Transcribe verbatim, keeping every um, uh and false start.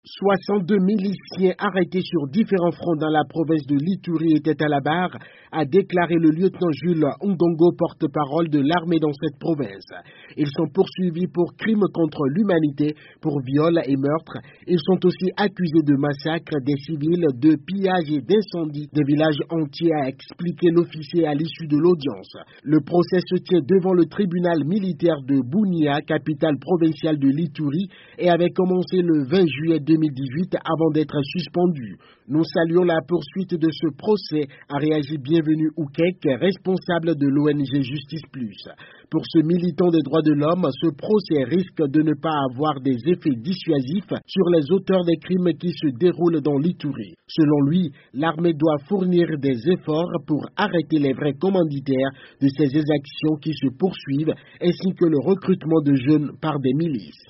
soixante-deux miliciens arrêtés sur différents fronts dans la province de l'Ituri étaient à la barre, a déclaré le lieutenant Jules Ndongo, porte-parole de l'armée dans cette province. Ils sont poursuivis pour crimes contre l'humanité, pour viol et meurtre. Ils sont aussi accusés de massacre des civils, de pillage et d'incendie des villages entiers, a expliqué l'officier à l'issue de l'audience. Le procès se tient devant le tribunal militaire de Bunia, capitale provinciale de l'Ituri, et avait commencé le vingt juillet deux mille dix-huit avant d'être suspendu. Nous saluons la poursuite de ce procès, a réagi Bienvenu Oukek, responsable de l'O N G Justice Plus. Pour ce militant des droits de l'homme, ce procès risque de ne pas avoir des effets dissuasifs sur les auteurs des crimes qui se déroulent dans l'Ituri. Selon lui, l'armée doit fournir des efforts pour arrêter les vrais commanditaires de ces exactions qui se poursuivent, ainsi que le recrutement de jeunes par des milices.